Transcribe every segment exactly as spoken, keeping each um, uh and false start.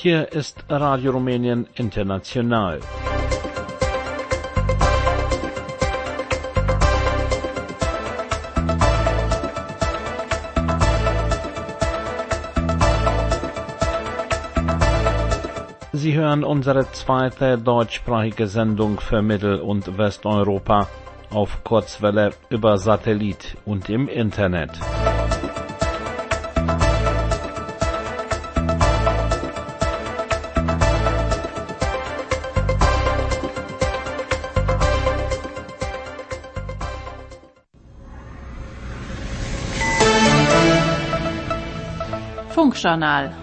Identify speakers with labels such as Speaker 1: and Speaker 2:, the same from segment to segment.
Speaker 1: Hier ist Radio Rumänien International. Sie hören unsere zweite deutschsprachige Sendung für Mittel- und Westeuropa auf Kurzwelle über Satellit und im Internet.
Speaker 2: Funkjournal.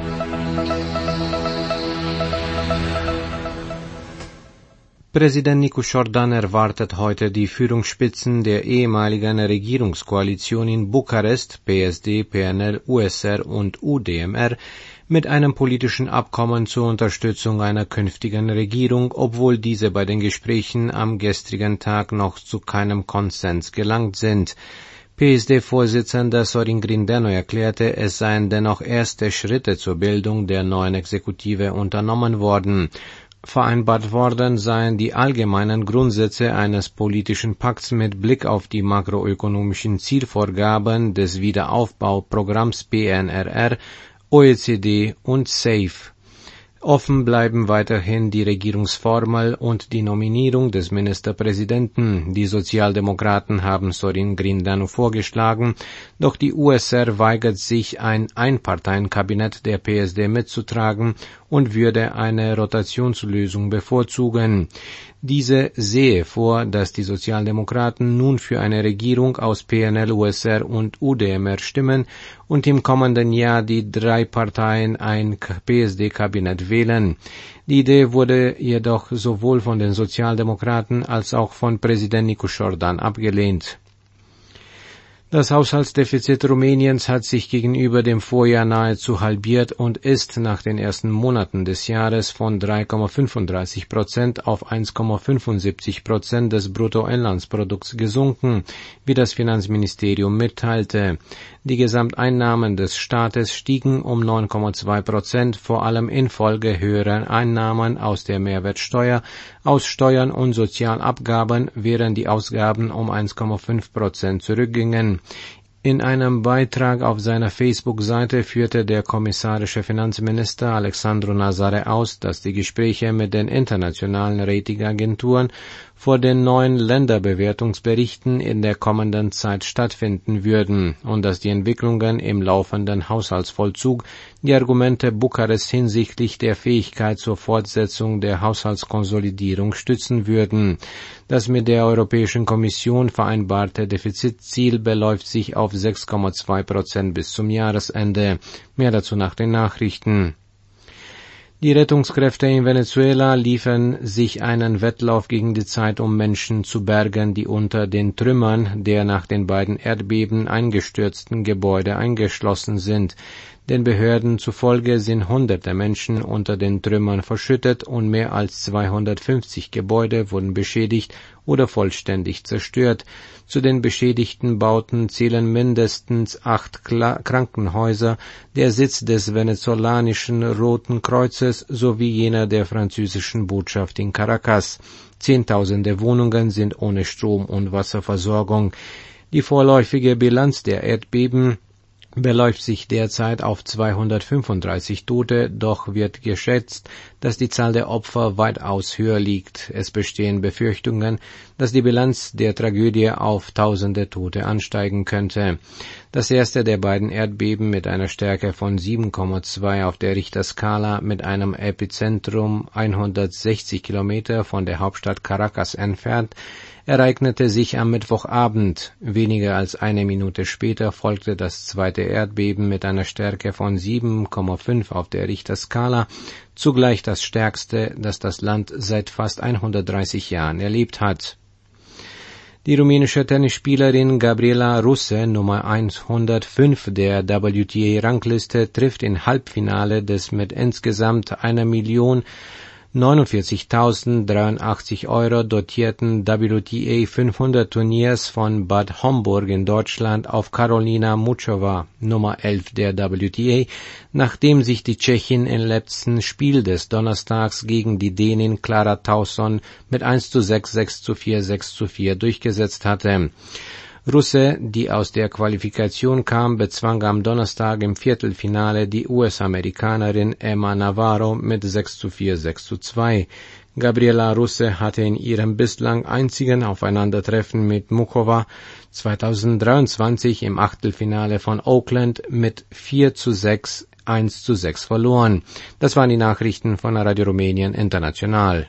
Speaker 3: Präsident Nicusjordan erwartet heute die Führungsspitzen der ehemaligen Regierungskoalition in Bukarest, P S D, P N L, U S R und U D M R, mit einem politischen Abkommen zur Unterstützung einer künftigen Regierung, obwohl diese bei den Gesprächen am gestrigen Tag noch zu keinem Konsens gelangt sind. P S D-Vorsitzender Sorin Grindeanu erklärte, es seien dennoch erste Schritte zur Bildung der neuen Exekutive unternommen worden. Vereinbart worden seien die allgemeinen Grundsätze eines politischen Pakts mit Blick auf die makroökonomischen Zielvorgaben des Wiederaufbauprogramms P N R R, O E C D und SAFE. Offen bleiben weiterhin die Regierungsformel und die Nominierung des Ministerpräsidenten. Die Sozialdemokraten haben Sorin Grindeanu vorgeschlagen, doch die U S R weigert sich, ein Einparteienkabinett der P S D mitzutragen und würde eine Rotationslösung bevorzugen. Diese sehe vor, dass die Sozialdemokraten nun für eine Regierung aus P N L, U S R und U D M R stimmen und im kommenden Jahr die drei Parteien ein P S D-Kabinett wählen. Die Idee wurde jedoch sowohl von den Sozialdemokraten als auch von Präsident Nicusjordan abgelehnt. Das Haushaltsdefizit Rumäniens hat sich gegenüber dem Vorjahr nahezu halbiert und ist nach den ersten Monaten des Jahres von drei Komma fünfunddreißig Prozent auf eins Komma fünfundsiebzig Prozent des Bruttoinlandsprodukts gesunken, wie das Finanzministerium mitteilte. Die Gesamteinnahmen des Staates stiegen um neun Komma zwei Prozent, vor allem infolge höherer Einnahmen aus der Mehrwertsteuer, aus Steuern und Sozialabgaben, während die Ausgaben um eins Komma fünf Prozent zurückgingen. In einem Beitrag auf seiner Facebook-Seite führte der kommissarische Finanzminister Alexandru Nazare aus, dass die Gespräche mit den internationalen Ratingagenturen vor den neuen Länderbewertungsberichten in der kommenden Zeit stattfinden würden und dass die Entwicklungen im laufenden Haushaltsvollzug die Argumente Bukarest hinsichtlich der Fähigkeit zur Fortsetzung der Haushaltskonsolidierung stützen würden. Das mit der Europäischen Kommission vereinbarte Defizitziel beläuft sich auf sechs Komma zwei Prozent bis zum Jahresende. Mehr dazu nach den Nachrichten. Die Rettungskräfte in Venezuela liefern sich einen Wettlauf gegen die Zeit, um Menschen zu bergen, die unter den Trümmern der nach den beiden Erdbeben eingestürzten Gebäude eingeschlossen sind. Den Behörden zufolge sind hunderte Menschen unter den Trümmern verschüttet und mehr als zweihundertfünfzig Gebäude wurden beschädigt oder vollständig zerstört. Zu den beschädigten Bauten zählen mindestens acht Kla- Krankenhäuser, der Sitz des venezolanischen Roten Kreuzes sowie jener der französischen Botschaft in Caracas. Zehntausende Wohnungen sind ohne Strom- und Wasserversorgung. Die vorläufige Bilanz der Erdbeben beläuft sich derzeit auf zweihundertfünfunddreißig Tote, doch wird geschätzt, dass die Zahl der Opfer weitaus höher liegt. Es bestehen Befürchtungen, dass die Bilanz der Tragödie auf tausende Tote ansteigen könnte. Das erste der beiden Erdbeben mit einer Stärke von sieben Komma zwei auf der Richterskala mit einem Epizentrum hundertsechzig Kilometer von der Hauptstadt Caracas entfernt ereignete sich am Mittwochabend. Weniger als eine Minute später folgte das zweite Erdbeben mit einer Stärke von sieben Komma fünf auf der Richterskala, zugleich das stärkste, das das Land seit fast hundertdreißig Jahren erlebt hat. Die rumänische Tennisspielerin Gabriela Russe, Nummer hundertfünf der W T A-Rangliste, trifft im Halbfinale des mit insgesamt einer Million neunundvierzigtausenddreiundachtzig Euro dotierten W T A fünfhundert Turniers von Bad Homburg in Deutschland auf Karolina Muchova, Nummer elf der W T A, nachdem sich die Tschechin im letzten Spiel des Donnerstags gegen die Dänin Klara Tauson mit eins zu sechs, sechs zu vier, sechs zu vier durchgesetzt hatte. Russe, die aus der Qualifikation kam, bezwang am Donnerstag im Viertelfinale die U S-Amerikanerin Emma Navarro mit sechs zu vier, sechs zu zwei. Gabriela Russe hatte in ihrem bislang einzigen Aufeinandertreffen mit Muchova zweitausenddreiundzwanzig im Achtelfinale von Oakland mit vier zu sechs, eins zu sechs verloren. Das waren die Nachrichten von Radio Rumänien International.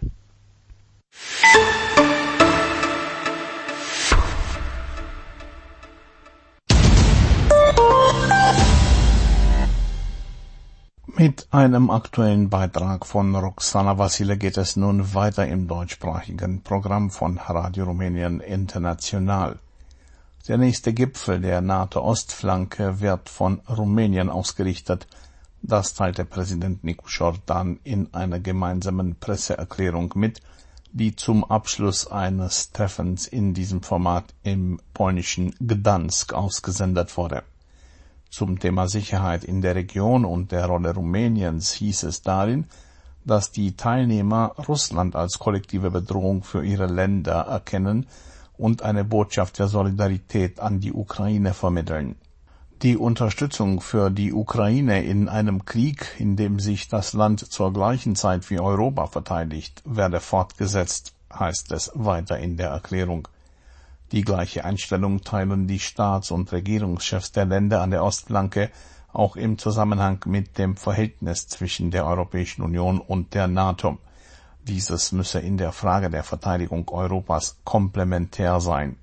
Speaker 1: Mit einem aktuellen Beitrag von Roxana Vasile geht es nun weiter im deutschsprachigen Programm von Radio Rumänien International. Der nächste Gipfel der NATO-Ostflanke wird von Rumänien ausgerichtet. Das teilte Präsident Nicu Jordan in einer gemeinsamen Presseerklärung mit, die zum Abschluss eines Treffens in diesem Format im polnischen Gdansk ausgesendet wurde. Zum Thema Sicherheit in der Region und der Rolle Rumäniens hieß es darin, dass die Teilnehmer Russland als kollektive Bedrohung für ihre Länder erkennen und eine Botschaft der Solidarität an die Ukraine vermitteln. Die Unterstützung für die Ukraine in einem Krieg, in dem sich das Land zur gleichen Zeit wie Europa verteidigt, werde fortgesetzt, heißt es weiter in der Erklärung. Die gleiche Einstellung teilen die Staats- und Regierungschefs der Länder an der Ostflanke, auch im Zusammenhang mit dem Verhältnis zwischen der Europäischen Union und der NATO. Dieses müsse in der Frage der Verteidigung Europas komplementär sein.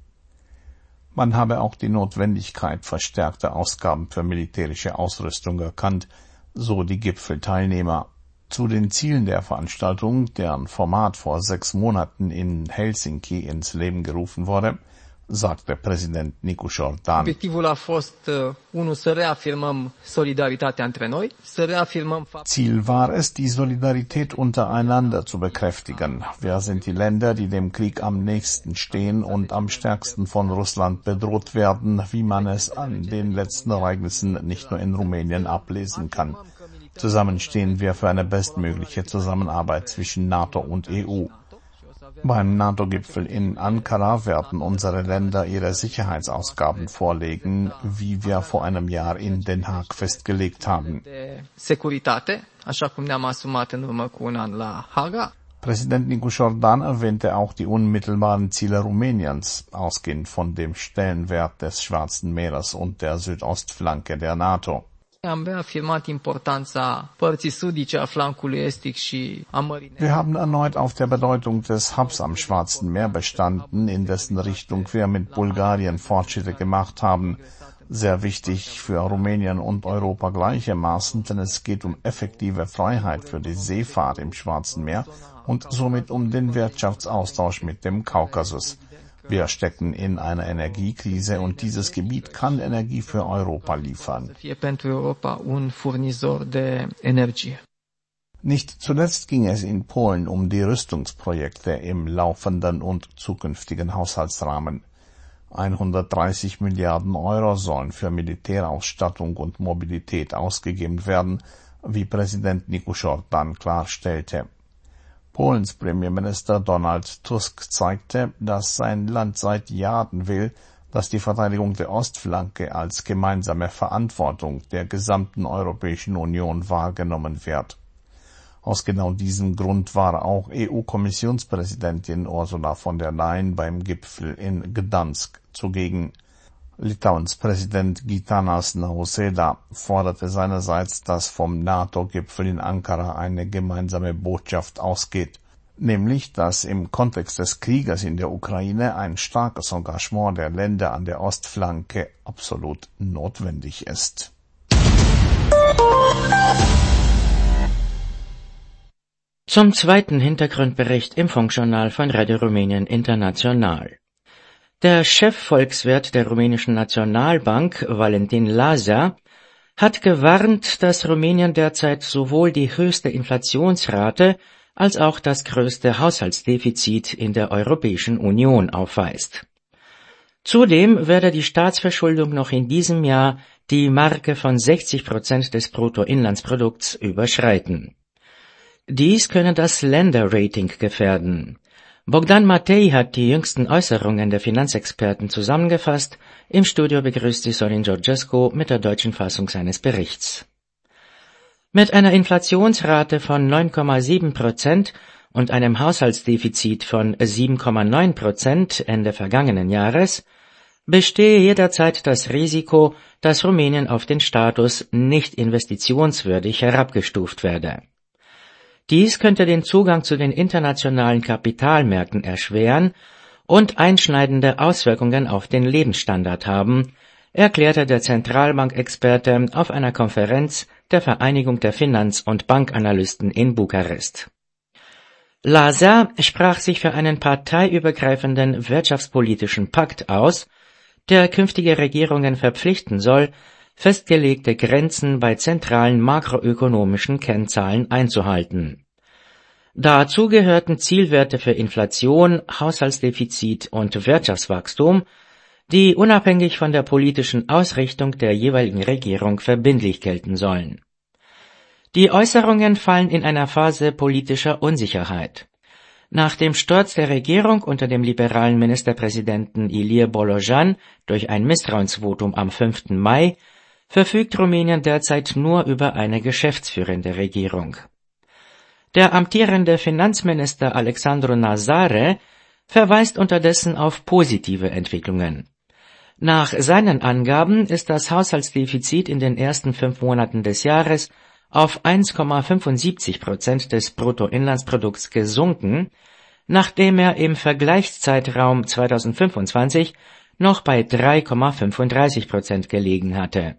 Speaker 1: Man habe auch die Notwendigkeit verstärkter Ausgaben für militärische Ausrüstung erkannt, so die Gipfelteilnehmer. Zu den Zielen der Veranstaltung, deren Format vor sechs Monaten in Helsinki ins Leben gerufen wurde, sagte Präsident Nicu Jordan.
Speaker 2: Obiectivul a fost unul să reafirmăm solidaritatea între noi, să reafirmăm
Speaker 1: Ziel war es, die Solidarität untereinander zu bekräftigen. Wir sind die Länder, die dem Krieg am nächsten stehen und am stärksten von Russland bedroht werden, wie man es an den letzten Ereignissen nicht nur in Rumänien ablesen kann. Zusammen stehen wir für eine bestmögliche Zusammenarbeit zwischen NATO und E U. Beim NATO-Gipfel in Ankara werden unsere Länder ihre Sicherheitsausgaben vorlegen, wie wir vor einem Jahr in Den Haag festgelegt haben. Präsident Nicu Jordan erwähnte auch die unmittelbaren Ziele Rumäniens, ausgehend von dem Stellenwert des Schwarzen Meeres und der Südostflanke der NATO. Wir haben erneut auf der Bedeutung des Hubs am Schwarzen Meer bestanden, in dessen Richtung wir mit Bulgarien Fortschritte gemacht haben. Sehr wichtig für Rumänien und Europa gleichermaßen, denn es geht um effektive Freiheit für die Seefahrt im Schwarzen Meer und somit um den Wirtschaftsaustausch mit dem Kaukasus. Wir stecken in einer Energiekrise und dieses Gebiet kann Energie für Europa liefern. Nicht zuletzt ging es in Polen um die Rüstungsprojekte im laufenden und zukünftigen Haushaltsrahmen. hundertdreißig Milliarden Euro sollen für Militärausstattung und Mobilität ausgegeben werden, wie Präsident Nicu Jordan klarstellte. Polens Premierminister Donald Tusk zeigte, dass sein Land seit Jahren will, dass die Verteidigung der Ostflanke als gemeinsame Verantwortung der gesamten Europäischen Union wahrgenommen wird. Aus genau diesem Grund war auch E U-Kommissionspräsidentin Ursula von der Leyen beim Gipfel in Gdansk zugegen. Litauens Präsident Gitanas Nausėda forderte seinerseits, dass vom NATO-Gipfel in Ankara eine gemeinsame Botschaft ausgeht, nämlich, dass im Kontext des Krieges in der Ukraine ein starkes Engagement der Länder an der Ostflanke absolut notwendig ist.
Speaker 4: Zum zweiten Hintergrundbericht im Funkjournal von Radio Rumänien International. Der Chefvolkswirt der rumänischen Nationalbank, Valentin Lazar, hat gewarnt, dass Rumänien derzeit sowohl die höchste Inflationsrate als auch das größte Haushaltsdefizit in der Europäischen Union aufweist. Zudem werde die Staatsverschuldung noch in diesem Jahr die Marke von sechzig Prozent des Bruttoinlandsprodukts überschreiten. Dies könne das Länderrating gefährden. Bogdan Matei hat die jüngsten Äußerungen der Finanzexperten zusammengefasst. Im Studio begrüßt sie Sorin Georgescu mit der deutschen Fassung seines Berichts. Mit einer Inflationsrate von neun Komma sieben Prozent und einem Haushaltsdefizit von sieben Komma neun Prozent Ende vergangenen Jahres bestehe jederzeit das Risiko, dass Rumänien auf den Status nicht investitionswürdig herabgestuft werde. Dies könnte den Zugang zu den internationalen Kapitalmärkten erschweren und einschneidende Auswirkungen auf den Lebensstandard haben, erklärte der Zentralbankexperte auf einer Konferenz der Vereinigung der Finanz- und Bankanalysten in Bukarest. Lazar sprach sich für einen parteiübergreifenden wirtschaftspolitischen Pakt aus, der künftige Regierungen verpflichten soll, festgelegte Grenzen bei zentralen makroökonomischen Kennzahlen einzuhalten. Dazu gehörten Zielwerte für Inflation, Haushaltsdefizit und Wirtschaftswachstum, die unabhängig von der politischen Ausrichtung der jeweiligen Regierung verbindlich gelten sollen. Die Äußerungen fallen in einer Phase politischer Unsicherheit. Nach dem Sturz der Regierung unter dem liberalen Ministerpräsidenten Ilie Bolojan durch ein Misstrauensvotum am fünften Mai verfügt Rumänien derzeit nur über eine geschäftsführende Regierung. Der amtierende Finanzminister Alexandru Nazare verweist unterdessen auf positive Entwicklungen. Nach seinen Angaben ist das Haushaltsdefizit in den ersten fünf Monaten des Jahres auf eins Komma fünfundsiebzig Prozent des Bruttoinlandsprodukts gesunken, nachdem er im Vergleichszeitraum zweitausendfünfundzwanzig noch bei drei Komma fünfunddreißig Prozent gelegen hatte.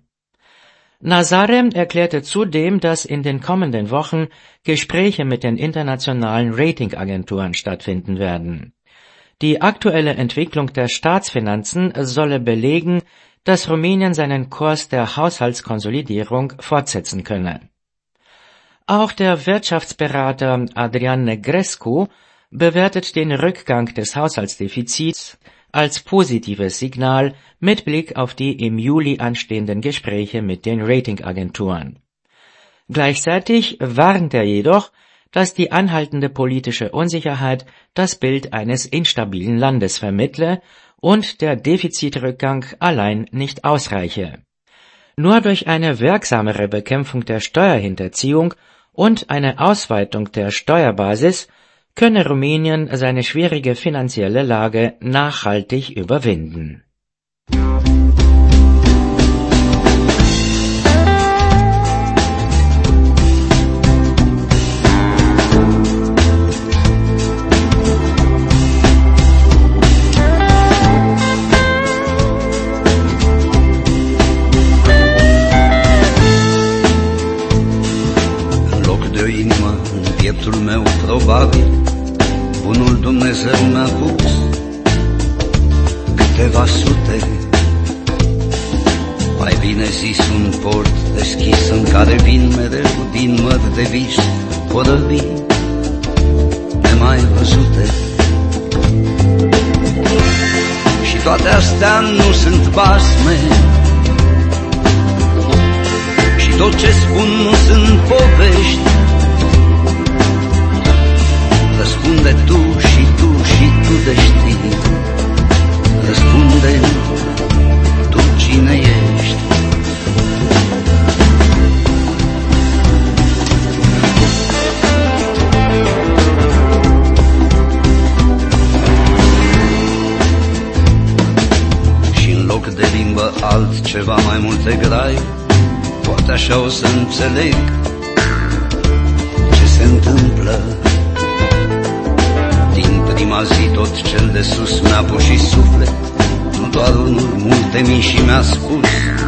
Speaker 4: Nazare erklärte zudem, dass in den kommenden Wochen Gespräche mit den internationalen Ratingagenturen stattfinden werden. Die aktuelle Entwicklung der Staatsfinanzen solle belegen, dass Rumänien seinen Kurs der Haushaltskonsolidierung fortsetzen könne. Auch der Wirtschaftsberater Adrian Negrescu bewertet den Rückgang des Haushaltsdefizits als positives Signal mit Blick auf die im Juli anstehenden Gespräche mit den Ratingagenturen. Gleichzeitig warnt er jedoch, dass die anhaltende politische Unsicherheit das Bild eines instabilen Landes vermittle und der Defizitrückgang allein nicht ausreiche. Nur durch eine wirksamere Bekämpfung der Steuerhinterziehung und eine Ausweitung der Steuerbasis könne Rumänien seine schwierige finanzielle Lage nachhaltig überwinden.
Speaker 5: Pieptul meu probabil bunul Dumnezeu mi-a pus câteva sute, mai bine zis un port deschis în care vin mereu din mări de vis corăbii nemai văzute. Și toate astea nu sunt basme și tot ce spun nu sunt povești. Răspunde tu și tu și tu de știi. Răspunde tu cine ești. Și în loc de limbă altceva mai multe grai, poate așa o să înțeleg ce se întâmplă. Prima zi tot cel de sus mi-a pus și suflet, nu doar unul, multe mii, și mi-a spus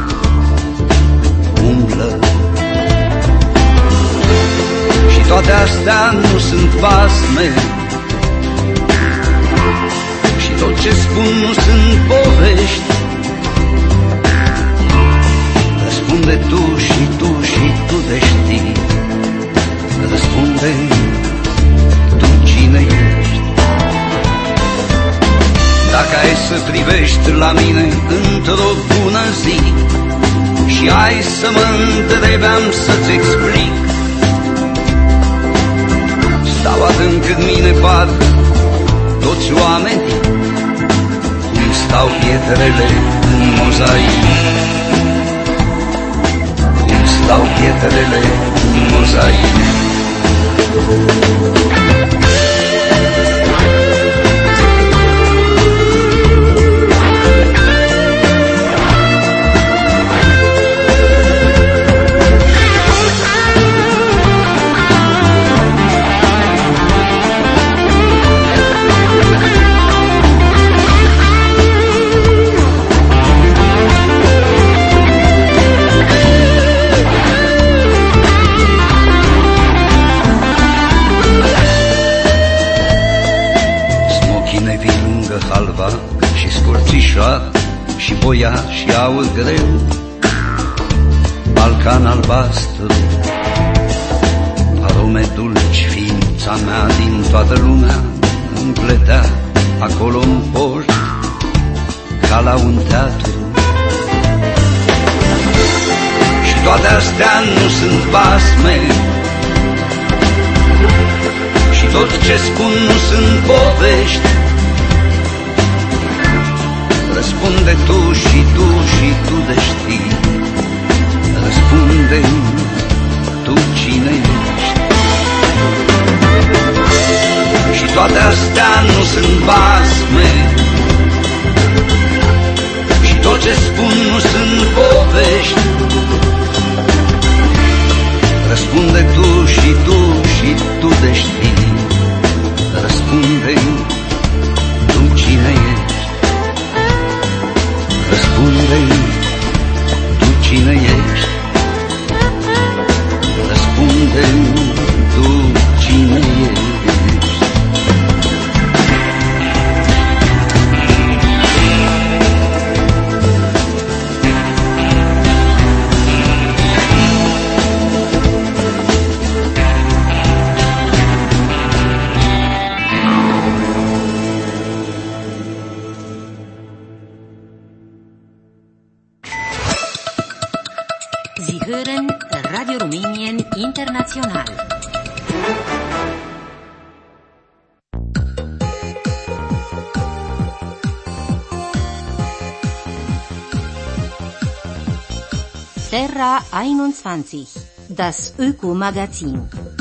Speaker 5: umblă. Și toate astea nu sunt basme și tot ce spun nu sunt povești. Răspunde tu și tu și tu de știi. Răspunde Dacă ai să privești la mine într-o bună zi și ai să mă întrebi, am să-ți explic. Stau adânc în mine, par toți oamenii, cum stau pietrele în mozaic, cum stau pietrele în mozaic. Și scurțișa și boia și aur greu, Balcan albastru, arome dulci, ființa mea din toată lumea împletea acolo în poști ca la un teatru. Și toate astea nu sunt basme și tot ce spun nu sunt povești. Răspunde tu și tu și tu de știi, răspunde tu cine ești. Și toate astea nu sunt basme și tot ce spun nu sunt povești. Răspunde tu și tu și tu de știi, răspunde tu cine ești. Răspunde-i, tu cine ești? Răspunde-i, tu cine ești?
Speaker 6: Sie hören Radio Rumänien International. Serra einundzwanzig, das Öko-Magazin.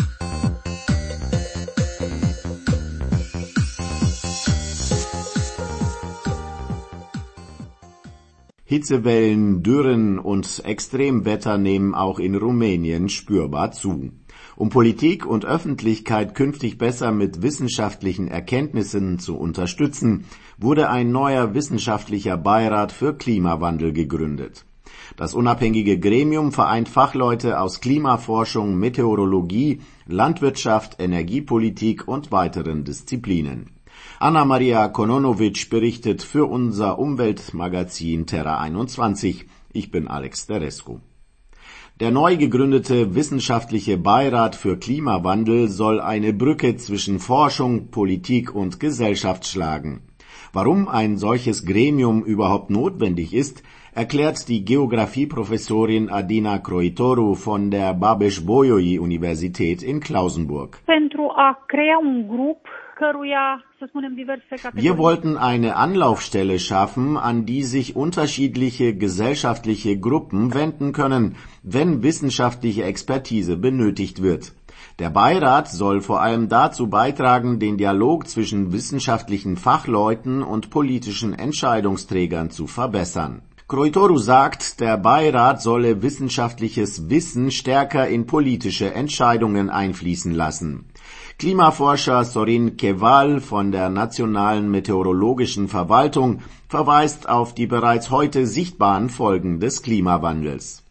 Speaker 7: Hitzewellen, Dürren und Extremwetter nehmen auch in Rumänien spürbar zu. Um Politik und Öffentlichkeit künftig besser mit wissenschaftlichen Erkenntnissen zu unterstützen, wurde ein neuer wissenschaftlicher Beirat für Klimawandel gegründet. Das unabhängige Gremium vereint Fachleute aus Klimaforschung, Meteorologie, Landwirtschaft, Energiepolitik und weiteren Disziplinen. Anna-Maria Kononovic berichtet für unser Umweltmagazin Terra einundzwanzig. Ich bin Alex Terescu. Der neu gegründete wissenschaftliche Beirat für Klimawandel soll eine Brücke zwischen Forschung, Politik und Gesellschaft schlagen. Warum ein solches Gremium überhaupt notwendig ist, erklärt die Geografieprofessorin Adina Croitoru von der Babeș-Bolyai-Universität in Klausenburg.
Speaker 8: Pentru a crea un grup căruia, să spunem, diverse categorii.
Speaker 7: Wir wollten eine Anlaufstelle schaffen, an die sich unterschiedliche gesellschaftliche Gruppen wenden können, wenn wissenschaftliche Expertise benötigt wird. Der Beirat soll vor allem dazu beitragen, den Dialog zwischen wissenschaftlichen Fachleuten und politischen Entscheidungsträgern zu verbessern. Croitoru sagt, der Beirat solle wissenschaftliches Wissen stärker in politische Entscheidungen einfließen lassen. Klimaforscher Sorin Keval von der Nationalen Meteorologischen Verwaltung verweist auf die bereits heute sichtbaren Folgen des Klimawandels.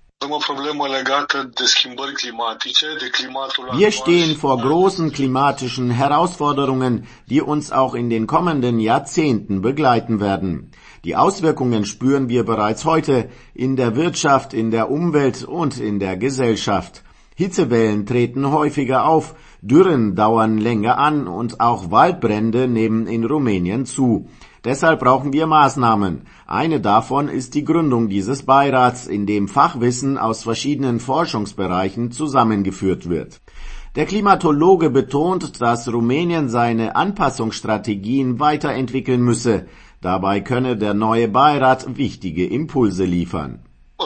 Speaker 7: Wir stehen vor großen klimatischen Herausforderungen, die uns auch in den kommenden Jahrzehnten begleiten werden. Die Auswirkungen spüren wir bereits heute in der Wirtschaft, in der Umwelt und in der Gesellschaft. Hitzewellen treten häufiger auf, Dürren dauern länger an und auch Waldbrände nehmen in Rumänien zu. Deshalb brauchen wir Maßnahmen. Eine davon ist die Gründung dieses Beirats, in dem Fachwissen aus verschiedenen Forschungsbereichen zusammengeführt wird. Der Klimatologe betont, dass Rumänien seine Anpassungsstrategien weiterentwickeln müsse. Dabei könne der neue Beirat wichtige Impulse liefern.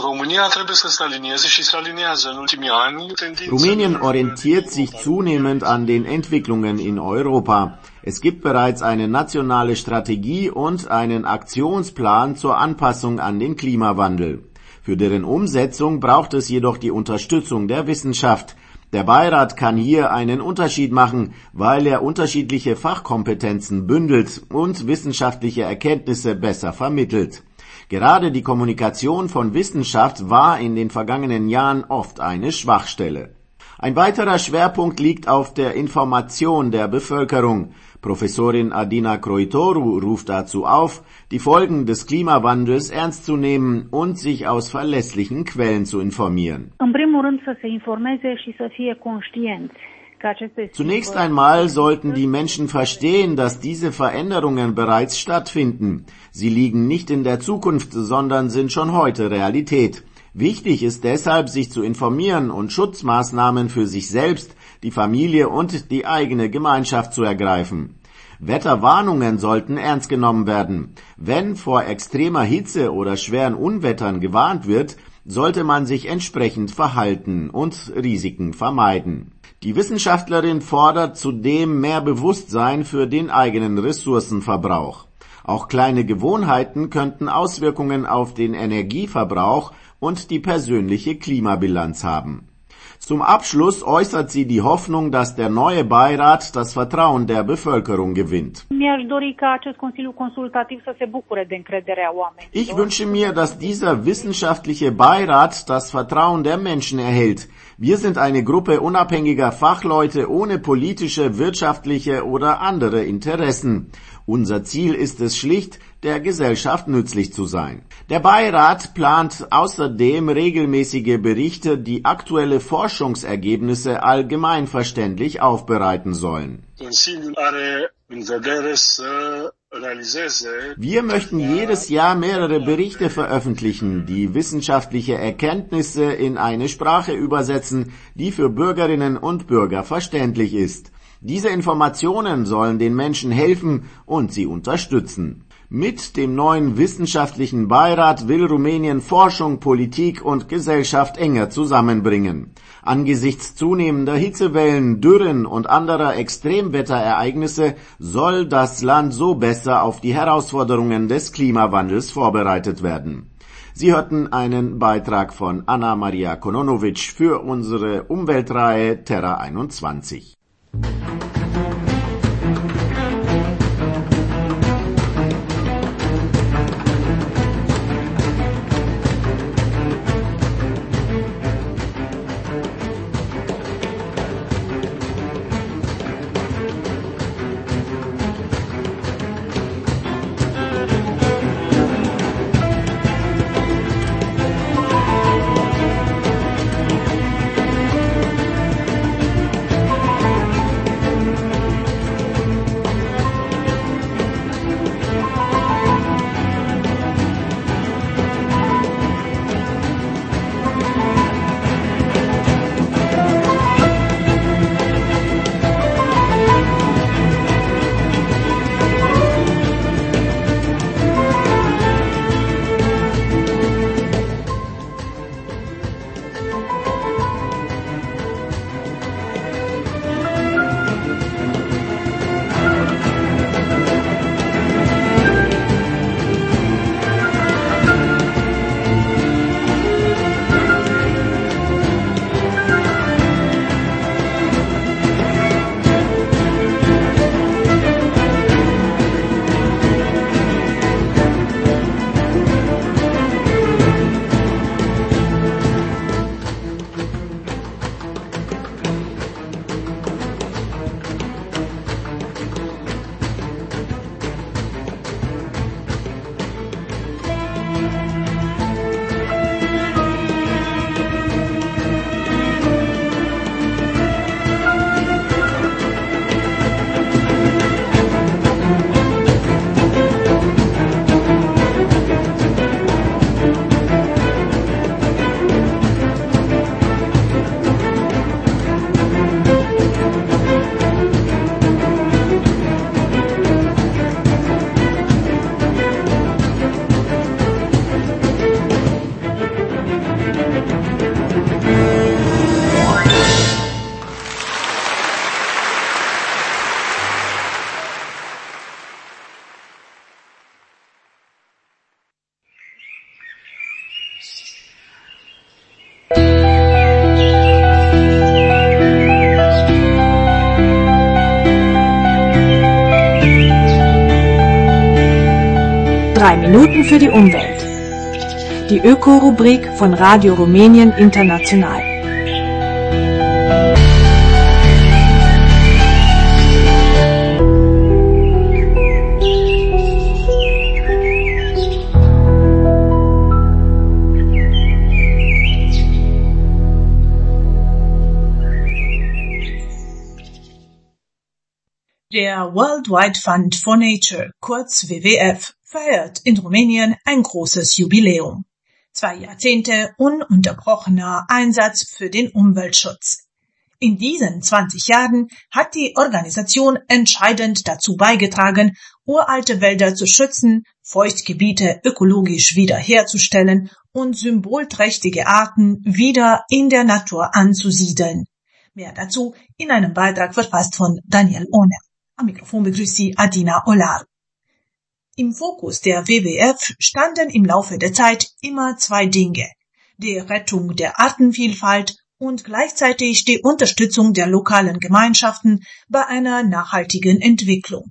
Speaker 7: Rumänien orientiert sich zunehmend an den Entwicklungen in Europa. Es gibt bereits eine nationale Strategie und einen Aktionsplan zur Anpassung an den Klimawandel. Für deren Umsetzung braucht es jedoch die Unterstützung der Wissenschaft. Der Beirat kann hier einen Unterschied machen, weil er unterschiedliche Fachkompetenzen bündelt und wissenschaftliche Erkenntnisse besser vermittelt. Gerade die Kommunikation von Wissenschaft war in den vergangenen Jahren oft eine Schwachstelle. Ein weiterer Schwerpunkt liegt auf der Information der Bevölkerung. Professorin Adina Croitoru ruft dazu auf, die Folgen des Klimawandels ernst zu nehmen und sich aus verlässlichen Quellen zu informieren. Zunächst einmal sollten die Menschen verstehen, dass diese Veränderungen bereits stattfinden. Sie liegen nicht in der Zukunft, sondern sind schon heute Realität. Wichtig ist deshalb, sich zu informieren und Schutzmaßnahmen für sich selbst, die Familie und die eigene Gemeinschaft zu ergreifen. Wetterwarnungen sollten ernst genommen werden. Wenn vor extremer Hitze oder schweren Unwettern gewarnt wird, sollte man sich entsprechend verhalten und Risiken vermeiden. Die Wissenschaftlerin fordert zudem mehr Bewusstsein für den eigenen Ressourcenverbrauch. Auch kleine Gewohnheiten könnten Auswirkungen auf den Energieverbrauch und die persönliche Klimabilanz haben. Zum Abschluss äußert sie die Hoffnung, dass der neue Beirat das Vertrauen der Bevölkerung gewinnt. Ich wünsche mir, dass dieser wissenschaftliche Beirat das Vertrauen der Menschen erhält. Wir sind eine Gruppe unabhängiger Fachleute ohne politische, wirtschaftliche oder andere Interessen. Unser Ziel ist es schlicht, der Gesellschaft nützlich zu sein. Der Beirat plant außerdem regelmäßige Berichte, die aktuelle Forschungsergebnisse allgemeinverständlich aufbereiten sollen. Wir möchten jedes Jahr mehrere Berichte veröffentlichen, die wissenschaftliche Erkenntnisse in eine Sprache übersetzen, die für Bürgerinnen und Bürger verständlich ist. Diese Informationen sollen den Menschen helfen und sie unterstützen. Mit dem neuen wissenschaftlichen Beirat will Rumänien Forschung, Politik und Gesellschaft enger zusammenbringen. Angesichts zunehmender Hitzewellen, Dürren und anderer Extremwetterereignisse soll das Land so besser auf die Herausforderungen des Klimawandels vorbereitet werden. Sie hörten einen Beitrag von Anna Maria Kononovic für unsere Umweltreihe Terra einundzwanzig.
Speaker 9: Drei Minuten für die Umwelt. Die Öko-Rubrik von Radio Rumänien International. Der World Wide Fund for Nature, kurz W W F, feiert in Rumänien ein großes Jubiläum. Zwei Jahrzehnte ununterbrochener Einsatz für den Umweltschutz. In diesen zwanzig Jahren hat die Organisation entscheidend dazu beigetragen, uralte Wälder zu schützen, Feuchtgebiete ökologisch wiederherzustellen und symbolträchtige Arten wieder in der Natur anzusiedeln. Mehr dazu in einem Beitrag verfasst von Daniel Ohner. Am Mikrofon begrüßt Sie Adina Olar. Im Fokus der W W F standen im Laufe der Zeit immer zwei Dinge: die Rettung der Artenvielfalt und gleichzeitig die Unterstützung der lokalen Gemeinschaften bei einer nachhaltigen Entwicklung.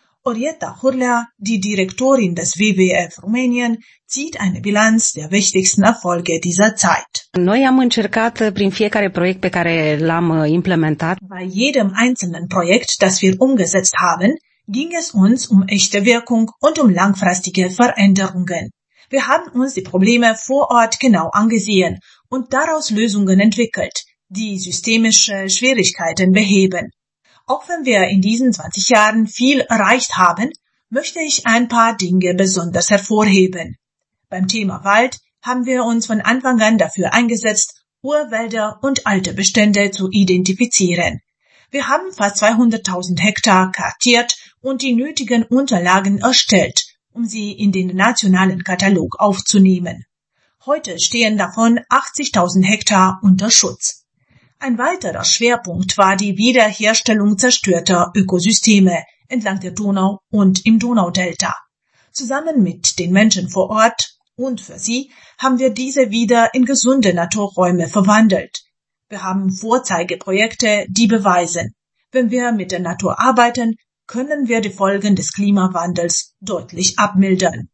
Speaker 9: Orieta Hurlea, die Direktorin des W W F Rumänien, zieht eine Bilanz der wichtigsten Erfolge dieser Zeit.
Speaker 10: Noi am încercat prin fiecare proiect pe care l-am implementat.
Speaker 9: Bei jedem einzelnen Projekt, das wir umgesetzt haben, ging es uns um echte Wirkung und um langfristige Veränderungen. Wir haben uns die Probleme vor Ort genau angesehen und daraus Lösungen entwickelt, die systemische Schwierigkeiten beheben. Auch wenn wir in diesen zwanzig Jahren viel erreicht haben, möchte ich ein paar Dinge besonders hervorheben. Beim Thema Wald haben wir uns von Anfang an dafür eingesetzt, Urwälder und alte Bestände zu identifizieren. Wir haben fast zweihunderttausend Hektar kartiert und die nötigen Unterlagen erstellt, um sie in den nationalen Katalog aufzunehmen. Heute stehen davon achtzigtausend Hektar unter Schutz. Ein weiterer Schwerpunkt war die Wiederherstellung zerstörter Ökosysteme entlang der Donau und im Donaudelta. Zusammen mit den Menschen vor Ort und für sie haben wir diese wieder in gesunde Naturräume verwandelt. Wir haben Vorzeigeprojekte, die beweisen, wenn wir mit der Natur arbeiten, können wir die Folgen des Klimawandels deutlich abmildern.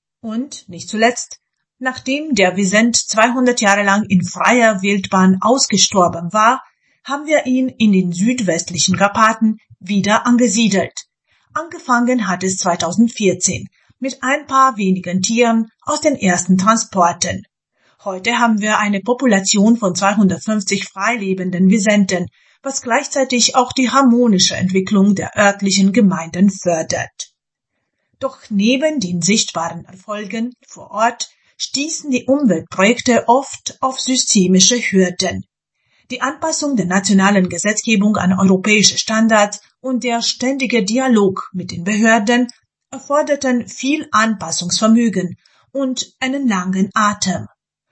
Speaker 9: Und nicht zuletzt, nachdem der Wisent zweihundert Jahre lang in freier Wildbahn ausgestorben war, haben wir ihn in den südwestlichen Karpaten wieder angesiedelt. Angefangen hat es zweitausendvierzehn mit ein paar wenigen Tieren aus den ersten Transporten. Heute haben wir eine Population von zweihundertfünfzig freilebenden Wisenten, was gleichzeitig auch die harmonische Entwicklung der örtlichen Gemeinden fördert. Doch neben den sichtbaren Erfolgen vor Ort stießen die Umweltprojekte oft auf systemische Hürden. Die Anpassung der nationalen Gesetzgebung an europäische Standards und der ständige Dialog mit den Behörden erforderten viel Anpassungsvermögen und einen langen Atem.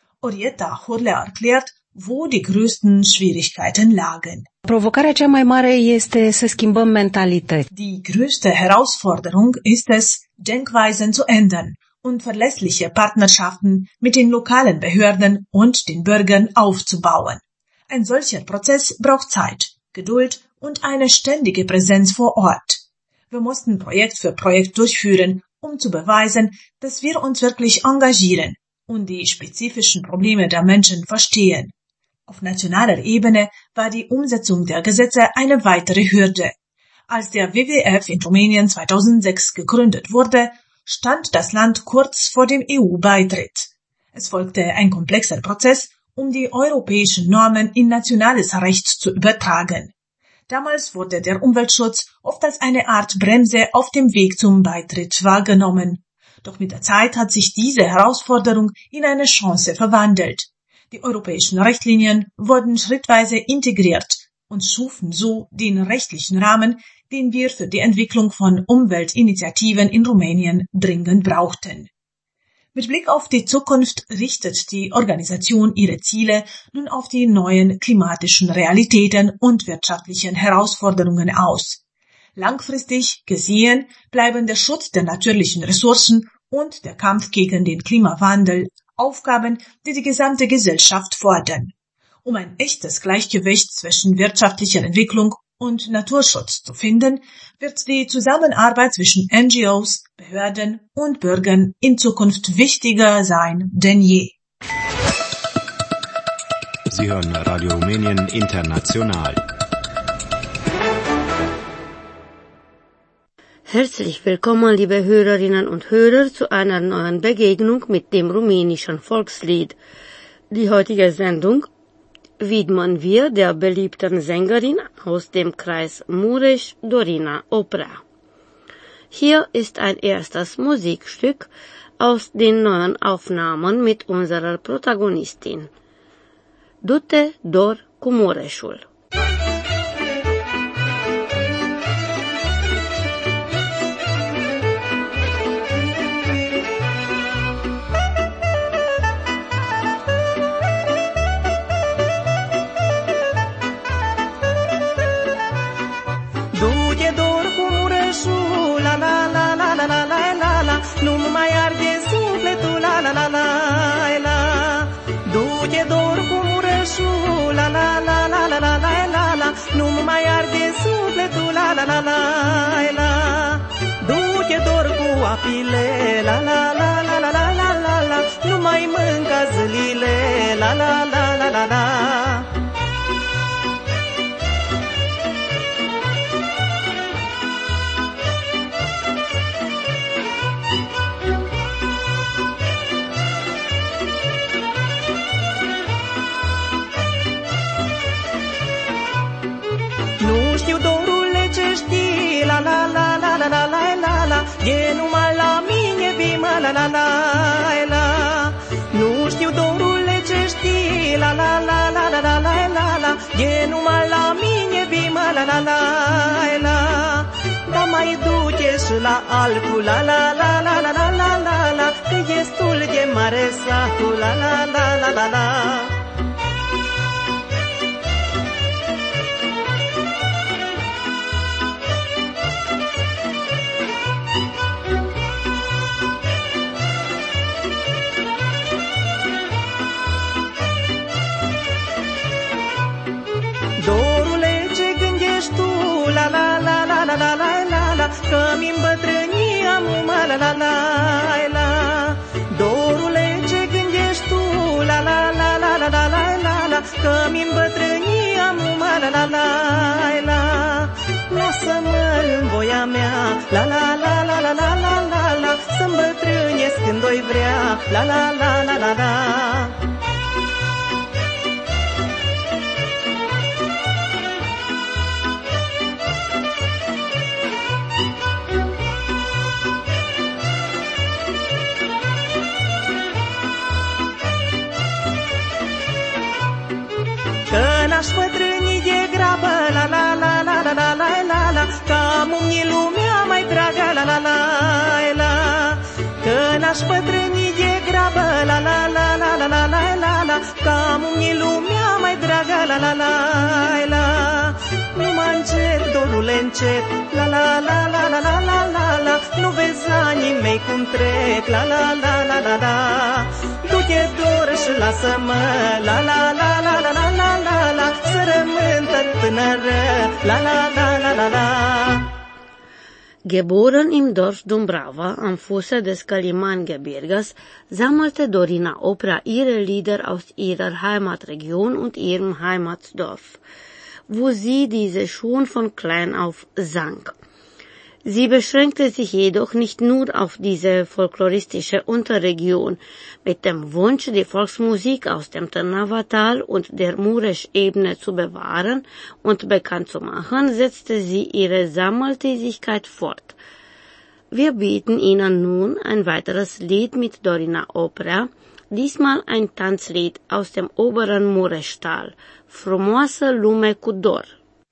Speaker 9: Orieta Hurlea erklärt, wo die größten Schwierigkeiten lagen.
Speaker 10: Provocarea cea mai mare este să schimbăm mentalități.
Speaker 9: Die größte Herausforderung ist es, Denkweisen zu ändern und verlässliche Partnerschaften mit den lokalen Behörden und den Bürgern aufzubauen. Ein solcher Prozess braucht Zeit, Geduld und eine ständige Präsenz vor Ort. Wir mussten Projekt für Projekt durchführen, um zu beweisen, dass wir uns wirklich engagieren und die spezifischen Probleme der Menschen verstehen. Auf nationaler Ebene war die Umsetzung der Gesetze eine weitere Hürde. Als der W W F in Rumänien zweitausendsechs gegründet wurde, stand das Land kurz vor dem E U-Beitritt. Es folgte ein komplexer Prozess, um die europäischen Normen in nationales Recht zu übertragen. Damals wurde der Umweltschutz oft als eine Art Bremse auf dem Weg zum Beitritt wahrgenommen. Doch mit der Zeit hat sich diese Herausforderung in eine Chance verwandelt. Die europäischen Richtlinien wurden schrittweise integriert und schufen so den rechtlichen Rahmen, den wir für die Entwicklung von Umweltinitiativen in Rumänien dringend brauchten. Mit Blick auf die Zukunft richtet die Organisation ihre Ziele nun auf die neuen klimatischen Realitäten und wirtschaftlichen Herausforderungen aus. Langfristig gesehen bleiben der Schutz der natürlichen Ressourcen und der Kampf gegen den Klimawandel Aufgaben, die die gesamte Gesellschaft fordern. Um ein echtes Gleichgewicht zwischen wirtschaftlicher Entwicklung und Naturschutz zu finden, wird die Zusammenarbeit zwischen N G Os, Behörden und Bürgern in Zukunft wichtiger sein denn je.
Speaker 3: Sie hören Radio Rumänien International.
Speaker 11: Herzlich willkommen, liebe Hörerinnen und Hörer, zu einer neuen Begegnung mit dem rumänischen Volkslied. Die heutige Sendung widmen wir der beliebten Sängerin aus dem Kreis Mureș, Dorina Oprea. Hier ist ein erstes Musikstück aus den neuen Aufnahmen mit unserer Protagonistin. Du-te dor cu Mureșul.
Speaker 12: Nu-mi mai arde sufletul, la la la la la. Du-te dor cu Mureșul, la la la la la la la la la. Nu-mi mai arde sufletul, la la la la la. Du-te dor cu apile, la la la la la la la la la. Nu mai mânca zilile, la la la la la la. La la la la la la la la la. E numai la mine vimă, la la la la. Nu știu, dorule, ce știi, la la la la la la la la la. E numai la mine vimă, la la la la. Dar mai du-te și la altul, la la la la la la la la la. Că e destul de mare satul, la la la la la la. La la la la la la la la la. Că mi îmbătrâni amum, la la la la. Dorule, ce gândești tu, la la la la la la la la la. Că mi îmbătrâni amum, la la la la. Lasă-mă în voia mea, la la la la la la la la la. Să îmbătrânesc când-o-i vrea, la la la la la la. Că n-aș bătrâni de grabă, la la la la la la la la la. Că am umni lumea mai dragă, la la la la. Că n-aș bătrâni de grabă, la la la la la la la la la. Că am umni lumea mai dragă, la la la la. Nu mă încet, dorule, încet, la la la la la la la la la. Nu vezi anii mei cum trec, la la la la la la. Du-te dor și lasă-mă, la la la la la la la la la. Să rămân tot tânără, la la la la la la.
Speaker 11: Geboren im Dorf Dumbrava, am Fuße des Kaliman-Gebirges, sammelte Dorina Oprea ihre Lieder aus ihrer Heimatregion und ihrem Heimatdorf, wo sie diese schon von klein auf sang. Sie beschränkte sich jedoch nicht nur auf diese folkloristische Unterregion. Mit dem Wunsch, die Volksmusik aus dem Trnava-Tal und der Mureș-Ebene zu bewahren und bekannt zu machen, setzte sie ihre Sammeltätigkeit fort. Wir bieten Ihnen nun ein weiteres Lied mit Dorina Oprea, diesmal ein Tanzlied aus dem oberen Mureș-Tal, Frumoasă lume cu dor.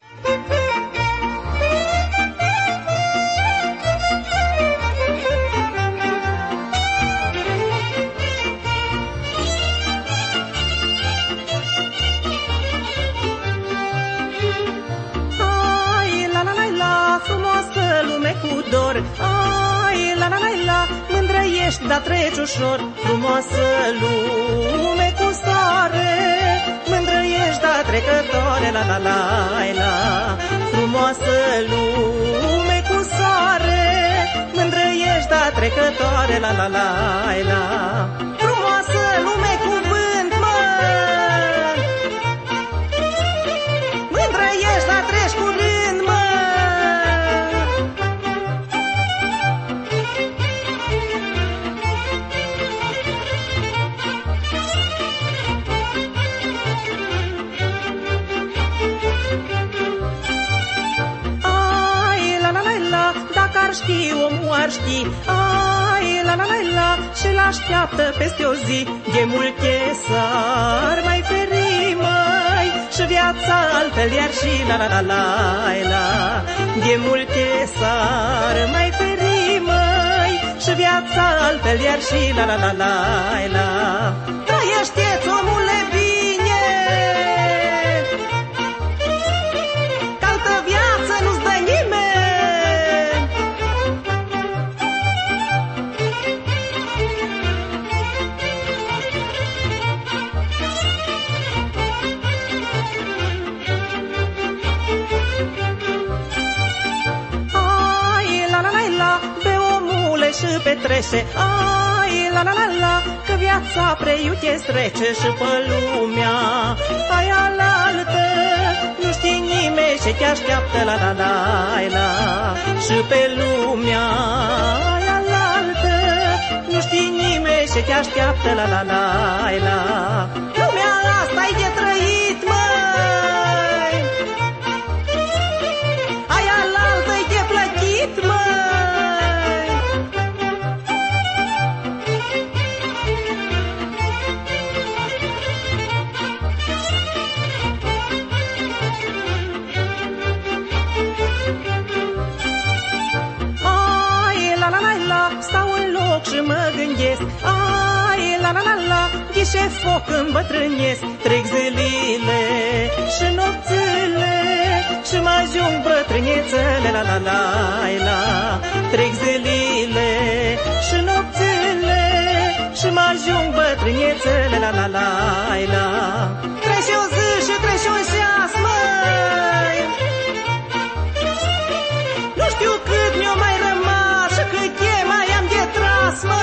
Speaker 12: Ai, la la la la, mândră ești, dar treci ușor. Frumoasă lume cu soare soare, mândră ești, da trecătoare, la la la la. Frumoasă lume cu soare, mândră ești, da trecătoare, la la la la. Frumoasă lume cu vânt, mă, mândră ești, da treci curând, mă. Ar ști, omul ar ști, ai, la la la la, și l-așteaptă peste o zi, de multe s-ar mai feri, mai, și viața altfel iar și la la la la la, de multe s-ar mai feri, mai, și viața altfel iar și la la la la la. Trăiește-ți, omule, bine, că altă viață nu-ți dă nimeni. Și petrece, ai, la la la la, că viața preiute strece și pe lumea aia la altă, nu știi nimeni ce te așteaptă, la la la la, și pe lumea aia la altă, nu știi nimeni ce te așteaptă, la la la la. Lumea asta-i de trăit, măi, aia la altă-i de plătit, măi. Și mă gândesc, ai, la la la la, ghișe foc îmbătrânesc, trec zilele și nopțile și mă ajung bătrânețele, la la la la. Trec zilele și nopțile și mă ajung bătrânețele, la la la la. Trece o zi și trece un ceas, măi, nu știu cât mi-o mai rămas și cât e mai am de tras, mă.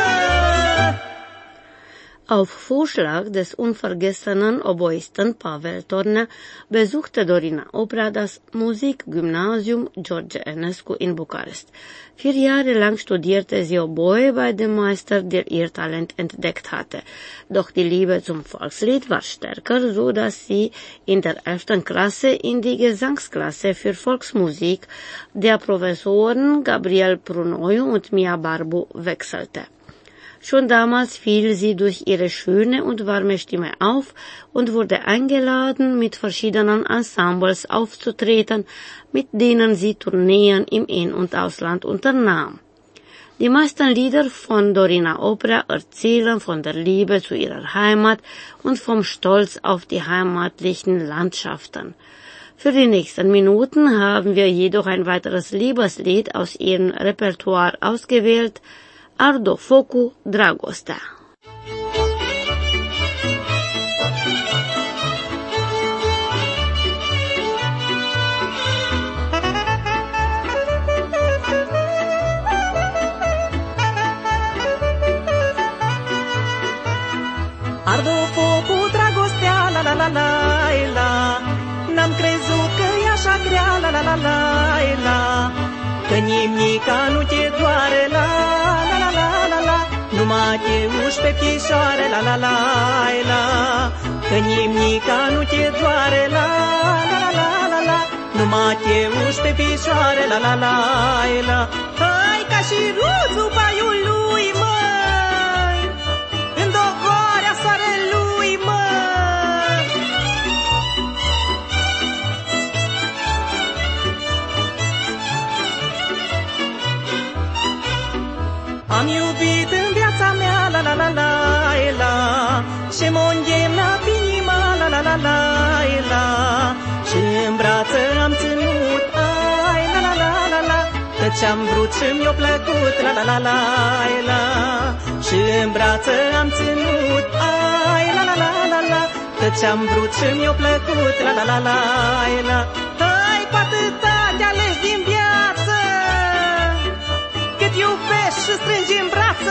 Speaker 11: Auf Vorschlag des unvergessenen Oboisten Pavel Torner besuchte Dorina Oprea das Musikgymnasium George Enescu in Bukarest. Vier Jahre lang studierte sie Oboe bei dem Meister, der ihr Talent entdeckt hatte. Doch die Liebe zum Volkslied war stärker, so dass sie in der elften Klasse in die Gesangsklasse für Volksmusik der Professoren Gabriel Prunoiu und Mia Barbu wechselte. Schon damals fiel sie durch ihre schöne und warme Stimme auf und wurde eingeladen, mit verschiedenen Ensembles aufzutreten, mit denen sie Tourneen im In- und Ausland unternahm. Die meisten Lieder von Dorina Oprea erzählen von der Liebe zu ihrer Heimat und vom Stolz auf die heimatlichen Landschaften. Für die nächsten Minuten haben wir jedoch ein weiteres Liebeslied aus ihrem Repertoire ausgewählt, Ardo Focu, Dragostea.
Speaker 12: Ardo focu, dragostea, la la la la la. N-am crezut că e așa grea, la la la la la. Că nimica nu te doare, la la la la la la. Numai te uși pe picioare, la la la la. Că nimica nu te doare, la la la la la la. Numai te uși pe picioare, la la la la. Hai ca și ruțul baiului, măi, în dogoarea soarelui, măi. Am iubit în viața mea, la la la la la, și m-o îndemnat inima, la la la la la, și în brață am ținut, ai, la la la la la, că ce-am vrut și mi-o plăcut, la la la la la, și în brață am ținut, ai, la la la la la, ce-am vrut și mi-a plăcut, la la la la la. Hai, cu atâta te alegi din viață, cât iubești și strângi în brață.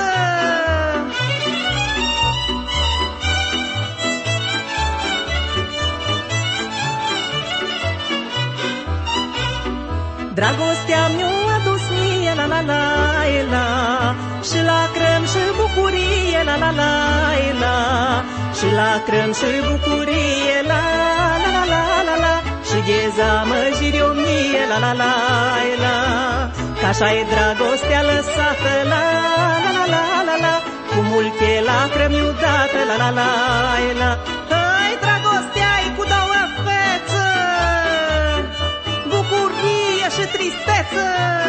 Speaker 12: Dragostea mi-a adus mie, la la la la, și lacrimi și bucurie, la la la la, și lacrimi și bucurie, la la la la la la, și dezamăgiri o mie, la la la la, ca așa-i dragostea lăsată, la la la la la la, cu multe lacrimi udată, la la la la. Hai, dragostea-i cu două fețe, bucurie și tristețe.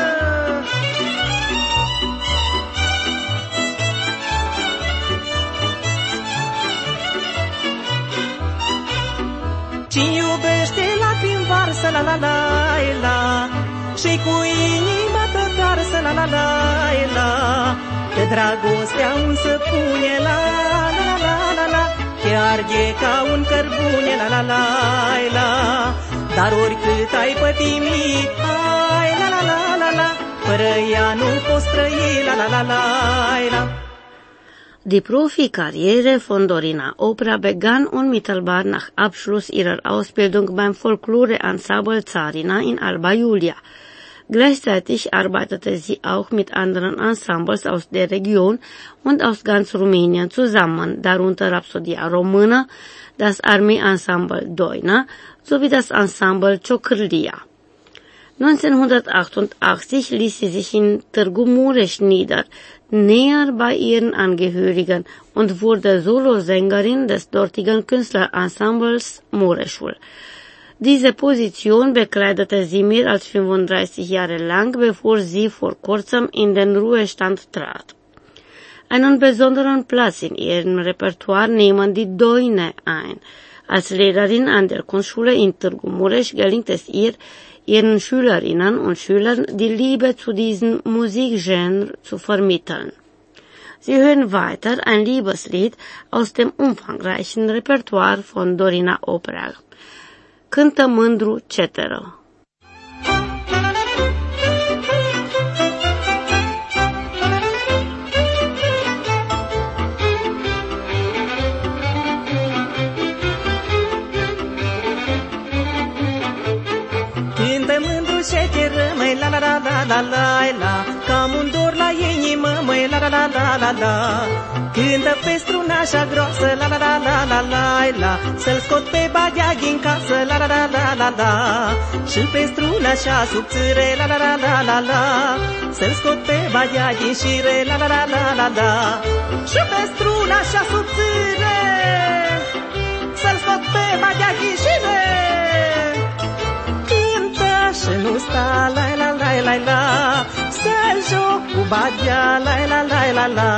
Speaker 12: Cine iubește lacrimi varsă, la la la la, și cu inima tătarsă, la la la la, că dragostea însă pune, la la la la la, te arde ca un cărbune, la la la la, dar oricât ai pătimit, ai, la la la la la, fără ea nu poți trăi, la la la la la.
Speaker 11: Die Profikarriere von Dorina Opra begann unmittelbar nach Abschluss ihrer Ausbildung beim Folklore-Ensemble Zarina in Alba Iulia. Gleichzeitig arbeitete sie auch mit anderen Ensembles aus der Region und aus ganz Rumänien zusammen, darunter Rapsodia Română, das Armee-Ensemble Doina sowie das Ensemble Ciocârlia. neunzehnhundertachtundachtzig ließ sie sich in Târgu Mureș nieder, näher bei ihren Angehörigen, und wurde Solosängerin des dortigen Künstlerensembles Mureșul. Diese Position bekleidete sie mehr als fünfunddreißig Jahre lang, bevor sie vor kurzem in den Ruhestand trat. Einen besonderen Platz in ihrem Repertoire nehmen die Doine ein. Als Lehrerin an der Kunstschule in Târgu Mureș gelingt es ihr, ihren Schülerinnen und Schülern die Liebe zu diesem Musikgenre zu vermitteln. Sie hören weiter ein Liebeslied aus dem umfangreichen Repertoire von Dorina Opra. Cântă mândru ceteră.
Speaker 12: Măi, la la la la la la la, cam un dor la inimă, măi, la la la la la la. Cântă pe struna așa groasă, la la la la la la la, să-l scot pe bagea din casă, la la la la la la. Și pe struna așa subțire, la la la la la la, să-l scot pe bagea din șire, la la la la la la. Și pe struna așa subțire, să-l scot pe bagea din șire. Și nu sta, la la la la la, să joc cu bagea, la la la la la.